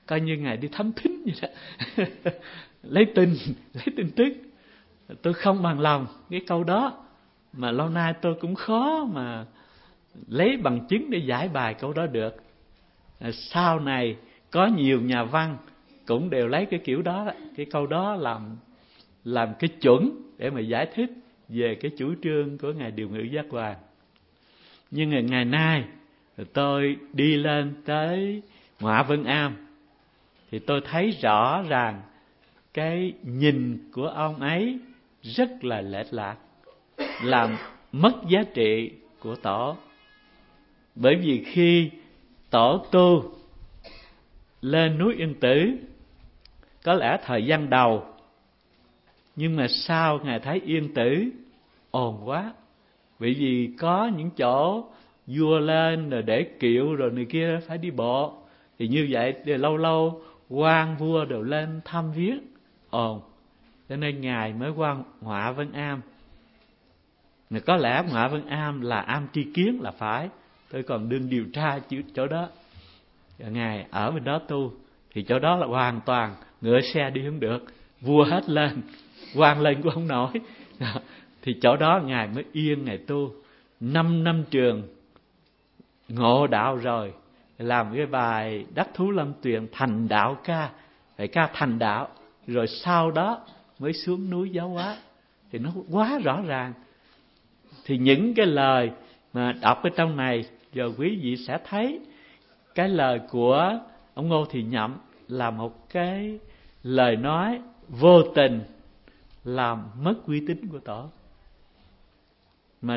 coi như Ngài đi thám thính vậy đó. lấy tin tức. Tôi không bằng lòng cái câu đó, mà lâu nay tôi cũng khó mà lấy bằng chứng để giải bài câu đó được. Sau này có nhiều nhà văn cũng đều lấy cái kiểu đó, cái câu đó làm cái chuẩn để mà giải thích về cái chủ trương của Ngài Điều Ngự Giác Hoàng. Nhưng ngày nay tôi đi lên tới Ngoại Vân Am thì tôi thấy rõ ràng cái nhìn của ông ấy rất là lệch lạc, làm mất giá trị của tổ. Bởi vì khi tổ tu lên núi Yên Tử, có lẽ thời gian đầu, nhưng mà sau Ngài thấy Yên Tử ồn quá, bởi vì có những chỗ vua lên rồi để kiệu rồi này kia phải đi bộ, thì như vậy thì lâu lâu quan vua đều lên thăm viếng, ồn, cho nên Ngài mới qua Ngoại Vân Am. Mà có lẽ Ngoại Vân Am là Am Tri Kiến là phải, tôi còn đương điều tra chỗ đó. Ngài ở bên đó tu, thì chỗ đó là hoàn toàn ngựa xe đi không được, vua hết lên, quan lên cũng không nổi. Thì chỗ đó Ngài mới yên, Ngài tu 5 năm trường ngộ đạo rồi, làm cái bài Đắc Thú Lâm Tuyền thành đạo ca, phải ca thành đạo, rồi sau đó mới xuống núi Giáo Hóa. Thì nó quá rõ ràng. Thì những cái lời mà đọc ở trong này, giờ quý vị sẽ thấy cái lời của ông Ngô Thì Nhậm là một cái lời nói vô tình làm mất uy tín của tổ. Mà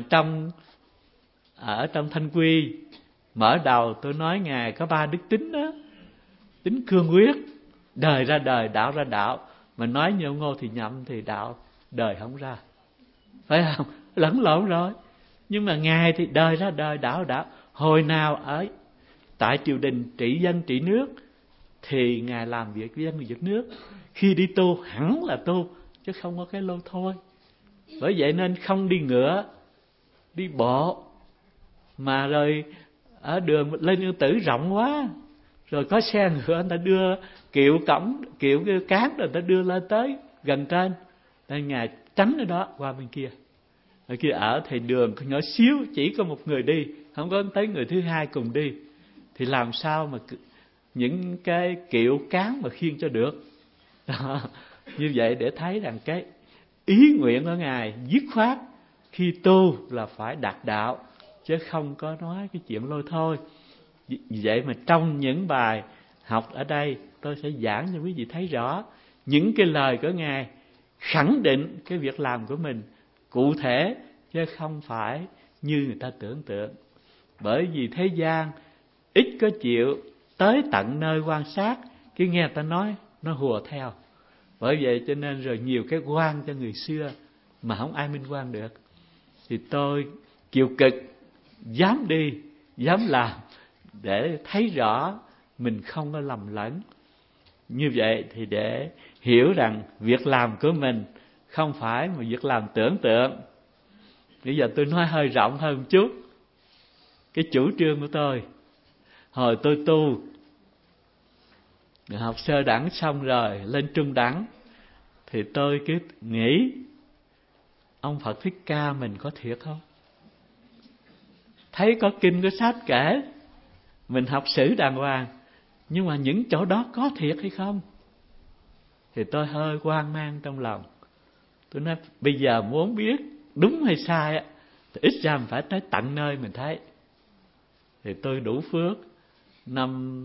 ở trong Thanh Quy mở đầu tôi nói Ngài có 3 đức tính đó: tính cương quyết, đời ra đời, đạo ra đạo. Mà nói như ông Ngô Thì Nhậm thì đạo đời không ra, phải không? Lẫn lộn rồi. Nhưng mà Ngài thì đời ra đời, đạo ra đạo. Hồi nào ở tại triều đình trị dân trị nước thì Ngài làm việc với dân việc nước, khi đi tu hẳn là tu, chứ không có cái lô thôi. Bởi vậy nên không đi ngựa, đi bộ. Mà rồi ở đường lên Yên Tử rộng quá, rồi có xe ngựa người ta đưa kiệu cổng, kiệu cái cán rồi người ta đưa lên tới gần trên, nên Ngài tránh ở đó qua bên kia. Ở kia ở thì đường nhỏ xíu, chỉ có một người đi, không có tới người thứ hai cùng đi, thì làm sao mà những cái kiệu cán mà khiêng cho được đó. Như vậy để thấy rằng cái ý nguyện của Ngài dứt khoát khi tu là phải đạt đạo, chứ không có nói cái chuyện lôi thôi. Vì vậy mà trong những bài học ở đây tôi sẽ giảng cho quý vị thấy rõ những cái lời của Ngài khẳng định cái việc làm của mình cụ thể, chứ không phải như người ta tưởng tượng. Bởi vì thế gian ít có chịu tới tận nơi quan sát, cứ nghe ta nói nó hùa theo. Bởi vậy cho nên rồi nhiều cái quan cho người xưa mà không ai minh quan được. Thì tôi kiều cực dám đi, dám làm để thấy rõ mình không có lầm lẫn. Như vậy thì để hiểu rằng việc làm của mình không phải một việc làm tưởng tượng. Bây giờ tôi nói hơi rộng hơn một chút. Cái chủ trương của tôi, hồi tôi tu, học sơ đẳng xong rồi lên trung đẳng, thì tôi cứ nghĩ ông Phật Thích Ca mình có thiệt không? Thấy có kinh có sách kể, mình học sử đàng hoàng, nhưng mà những chỗ đó có thiệt hay không? Thì tôi hơi hoang mang trong lòng. Tôi nói bây giờ muốn biết đúng hay sai thì ít ra mình phải tới tận nơi mình thấy. Thì tôi đủ phước, năm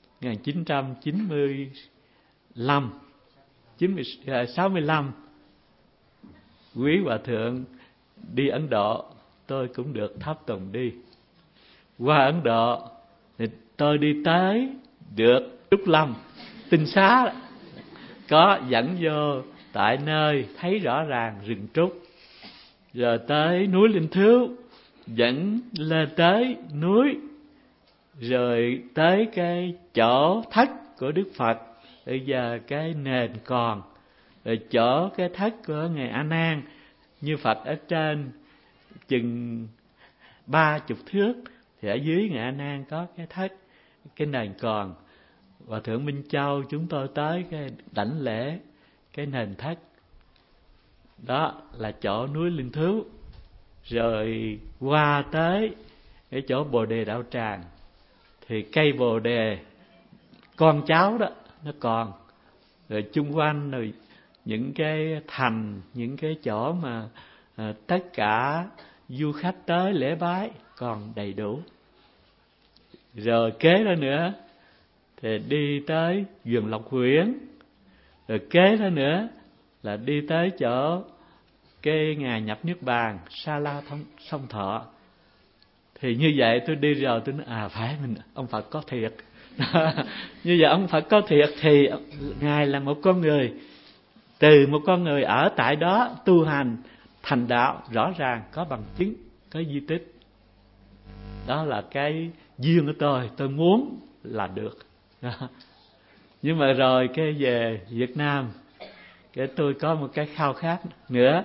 65, quý hòa thượng đi Ấn Độ, tôi cũng được tháp tùng đi. Qua Ấn Độ thì tôi đi tới được Trúc Lâm, Tinh Xá, có dẫn vô tại nơi thấy rõ ràng rừng trúc. Rồi tới núi Linh Thứu, dẫn lên tới núi, rồi tới cái chỗ thất của Đức Phật. Bây giờ cái nền còn, rồi chỗ cái thất của Ngài A Nan, như Phật ở trên chừng 30 thước, thì ở dưới Ngài A Nan có cái thất, cái nền còn. Hòa thượng Minh Châu chúng tôi tới cái đảnh lễ cái nền thất. Đó là chỗ núi Linh Thứu. Rồi qua tới cái chỗ Bồ Đề Đạo Tràng, thì cây Bồ Đề con cháu đó nó còn. Rồi chung quanh rồi những cái thành, những cái chỗ mà tất cả du khách tới lễ bái còn đầy đủ. Rồi kế đó nữa thì đi tới vườn Lộc Huyễn. Rồi kế đó nữa là đi tới chỗ cái ngày nhập Niết Bàn Sa La Sông Thọ. Thì như vậy tôi đi rồi tôi nói phải mình ông Phật có thiệt. Như vậy ông Phật có thiệt thì Ngài là một con người, từ một con người ở tại đó tu hành thành đạo, rõ ràng có bằng chứng, có di tích. Đó là cái duyên của tôi muốn là được. Nhưng mà rồi cái về Việt Nam, cái tôi có một cái khao khát nữa,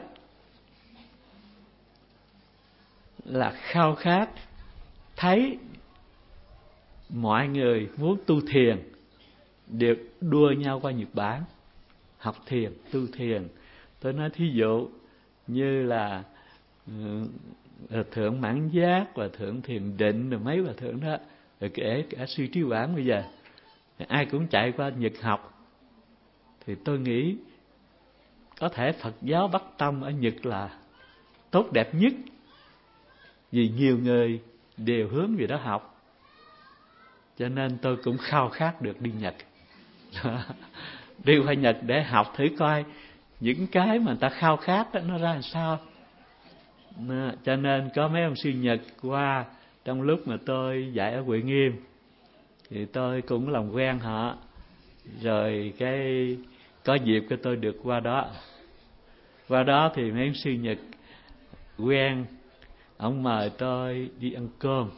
là khao khát thấy mọi người muốn tu thiền đều đua nhau qua Nhật Bản học thiền, tu thiền. Tôi nói thí dụ như là Thượng Mãn Giác và Thượng Thiền Định, rồi mấy hòa thượng đó, rồi kể cả Sư Trí Quảng bây giờ ai cũng chạy qua Nhật học. Thì tôi nghĩ có thể Phật giáo Bắc Tông ở Nhật là tốt đẹp nhất, vì nhiều người đều hướng về đó học. Cho nên tôi cũng khao khát được đi Nhật. Đi qua Nhật để học thử coi những cái mà người ta khao khát đó, nó ra làm sao. Cho nên có mấy ông sư Nhật qua trong lúc mà tôi dạy ở Huệ Nghiêm, thì tôi cũng làm quen họ. Rồi cái có dịp cái tôi được qua đó. Qua đó thì mấy ông sư Nhật quen, ông mời tôi đi ăn cơm.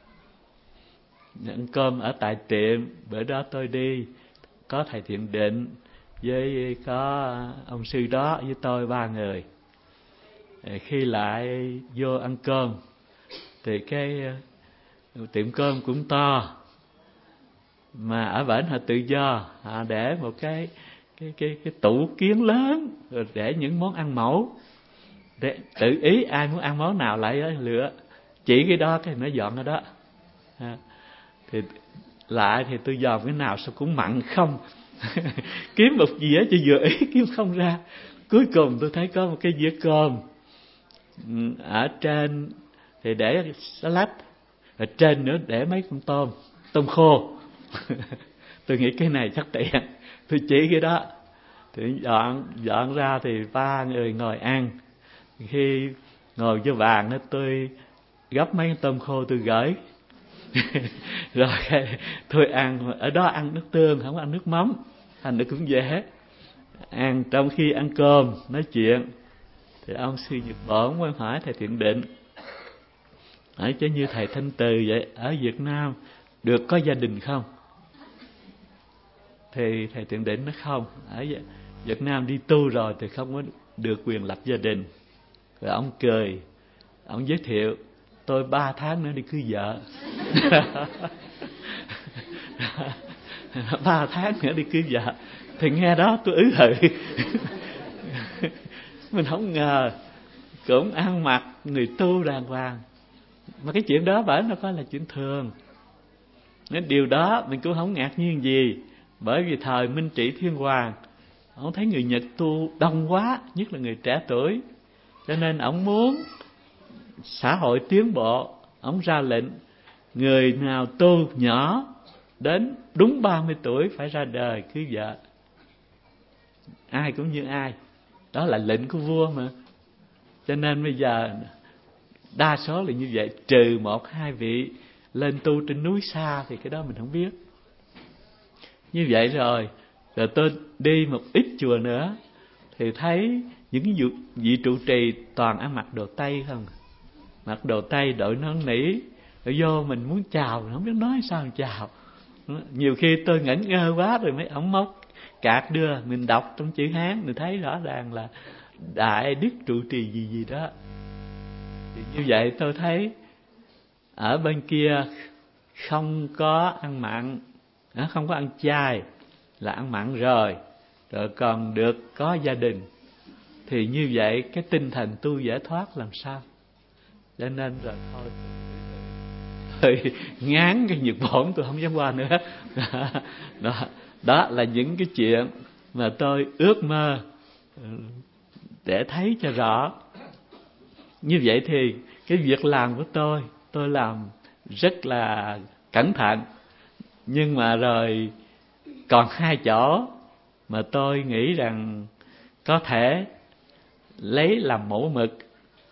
Ăn cơm ở tại tiệm. Bữa đó tôi đi có thầy Thiện Định với có ông sư đó với tôi 3 người. Khi lại vô ăn cơm thì cái tiệm cơm cũng to, mà ở bển họ tự do, họ để một cái tủ kiến lớn rồi để những món ăn mẫu, để tự ý ai muốn ăn món nào lại lựa, chỉ cái đó cái nó dọn ở đó. Thì lại thì tôi dòm cái nào sao cũng mặn không. Kiếm một dĩa cho vừa ý kiếm không ra. Cuối cùng tôi thấy có một cái dĩa cơm, ở trên thì để salad, ở trên nữa để mấy con tôm khô. Tôi nghĩ cái này chắc tiện, tôi chỉ cái đó. Thì dọn ra thì 3 người ngồi ăn. Khi ngồi vô bàn đó, tôi gấp mấy con tôm khô tôi gửi. Rồi tôi ăn ở đó, ăn nước tương, không ăn nước mắm, thành nó cũng dễ ăn. Trong khi ăn cơm nói chuyện thì ông sư Nhật Bổn mới hỏi thầy Thiện Định, hỏi chứ như thầy Thanh Từ vậy, ở Việt Nam được có gia đình không? Thì thầy Thiện Định nói không, ở Việt Nam đi tu rồi thì không có được quyền lập gia đình. Rồi ông cười, ông giới thiệu tôi 3 tháng nữa đi cưới vợ. 3 tháng nữa đi cưới vợ. Thì nghe đó tôi hự. Mình không ngờ cũng ăn mặc người tu đàng hoàng, mà cái chuyện đó bởi nó coi là chuyện thường. Nên điều đó mình cũng không ngạc nhiên gì, bởi vì thời Minh Trị Thiên Hoàng, ông thấy người Nhật tu đông quá, nhất là người trẻ tuổi, cho nên ông muốn xã hội tiến bộ. Ông ra lệnh người nào tu nhỏ đến đúng 30 tuổi phải ra đời cưới vợ. Ai cũng như ai, đó là lệnh của vua mà. Cho nên bây giờ đa số là như vậy, trừ 1-2 vị lên tu trên núi xa thì cái đó mình không biết. Như vậy rồi tôi đi một ít chùa nữa thì thấy những vị trụ trì toàn ăn mặc đồ Tây không. Mặc đồ Tây, đội nón nỉ, rồi vô mình muốn chào không biết nói sao chào. Nhiều khi tôi ngẩn ngơ quá rồi mấy ổng móc cạc đưa mình đọc trong chữ Hán, mình thấy rõ ràng là Đại Đức trụ trì gì đó. Thì như vậy tôi thấy ở bên kia không có ăn mặn, không có ăn chay là ăn mặn rồi còn được có gia đình, thì như vậy cái tinh thần tu giải thoát làm sao? Cho nên rồi thôi ngán cái Nhật Bổn, tôi không dám qua nữa. Đó là những cái chuyện mà tôi ước mơ để thấy cho rõ. Như vậy thì cái việc làm của tôi làm rất là cẩn thận, nhưng mà rồi còn hai chỗ mà tôi nghĩ rằng có thể lấy làm mẫu mực